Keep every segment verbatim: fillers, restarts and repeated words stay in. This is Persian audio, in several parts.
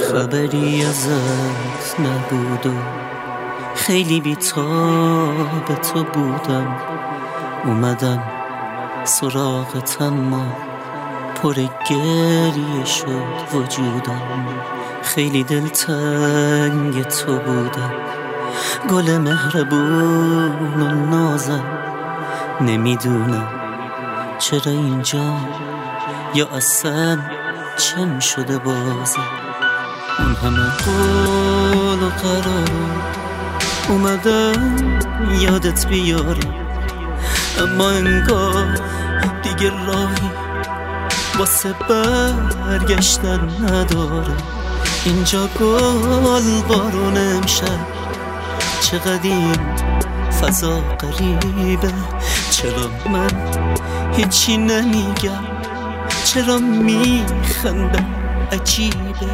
خبری ازت نبود و خیلی بی‌تاب تو بودم. اومدم سراغت اما پر گریه شد وجودم. خیلی دلتنگ تو بودم، گل مهربون و نازم. نمیدونم چرا اینجا یا اصلا چم شده بازم. اون همه قول و قرار اومدم یادت بیارم، اما انگار دیگه راهی واسه برگشتن نداره. اینجا گل بارون امشب، چقدر این فضا غریبه. چرا من هیچی نمیگم، چرا میخندم عجیبه.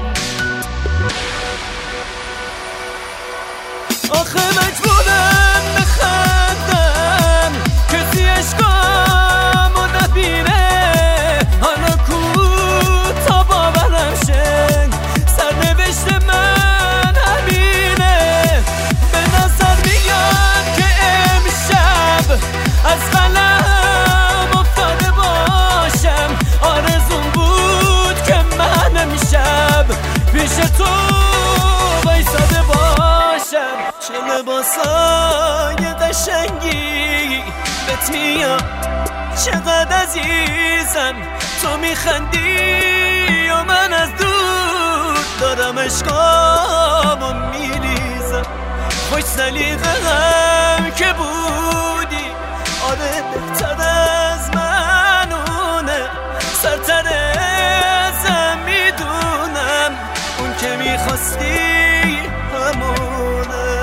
آخه مجبورم بخندم کسی عشقامو نبینه. حالا کو تا باورم شه سرنوشت من همینه. به نظر میاد که امشب از قلم افتاده باشم. آرزوم بود که من امشب پیش تو وایساده باشم. چه لباسای قشنگی بهت میاد، چقدر عزیزم تو میخندی و من از دور دارم عشقامو میریزم. خوش سلیقه هم که بودی، آره بهتر از منونه. سرتر ازم میدونم اون که میخواستی همونه.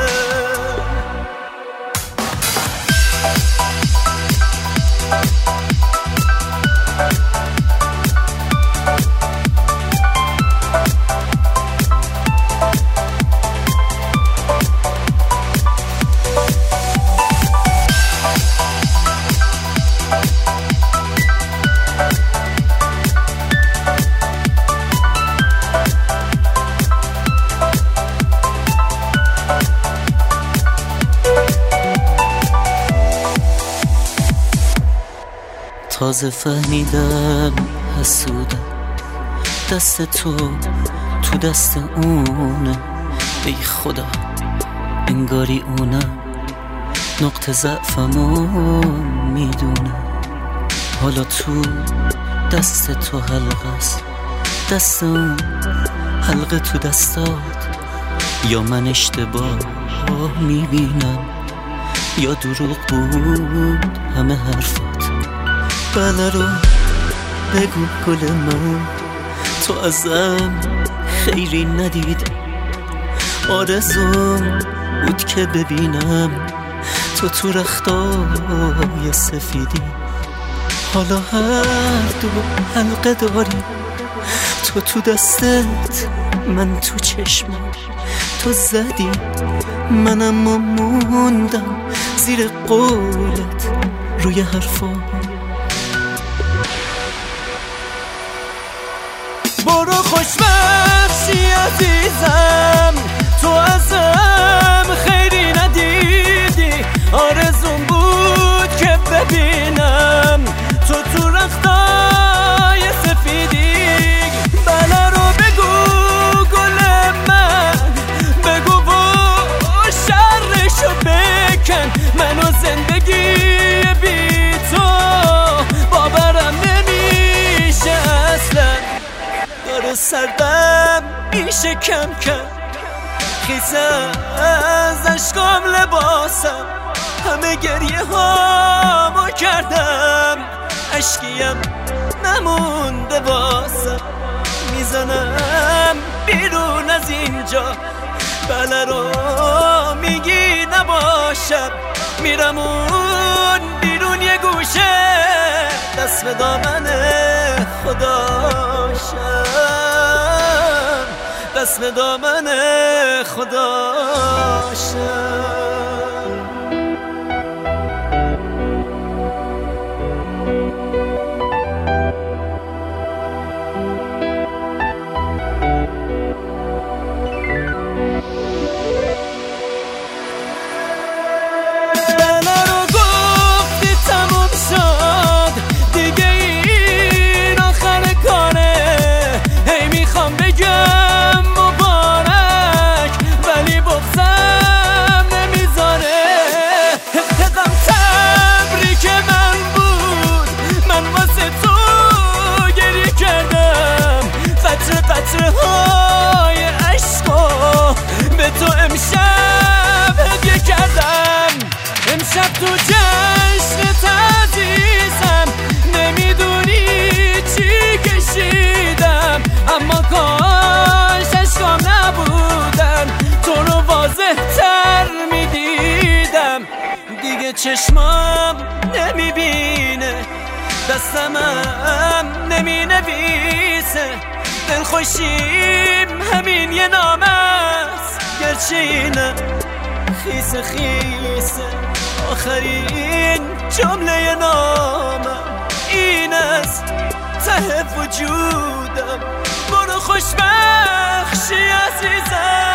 تازه فهمیدم حسودم، دست تو تو دست اونه. ای خدا انگاری اونم نقطه ضعفمو میدونه. حالا تو دست تو حلقه است، دست اون حلقه تو دستات. یا من اشتباه میبینم یا دروغ بود همه حرفات. بله رو بگو گل من، تو ازم خیری ندیدم. آرزوم بود که ببینم تو تو رختای سفیدی. حالا هر دو حلقه داری، تو تو دستت من تو چشمم. تو زدی منم موندم زیر قولت روی حرفا. برو خوشبخشی عزیزم، تو ازم خیری ندیدی. آرزوم بود که ببینم تو تو رختای سفیدی. بله رو بگو گل من، بگو و شرشو بکن. منو زندگی بی تو باورم نمیشه اصلا. داره سردم میشه کم کم، خیزم از عشقام لباسم. همه گریه هامو کردم، عشقیم نمونده واسم. میزنم بیرون از اینجا، بله رو میگی نباشم. میرم اون بیرون یه گوشه، دست به دامن خداشم، دست به دامن خداشم. شب تو جشن عزیزم نمیدونی چی کشیدم، اما کاش عشقام نبودن تو رو واضح تر میدیدم. دیگه چشمام نمیبینه، دستمم نمی نویسه، دلخوشیم همین یه نام است، گرچه اینم خیس خیسه. آخرین جمله نامم این است ته وجودم، برو خوشبخشی عزیزم.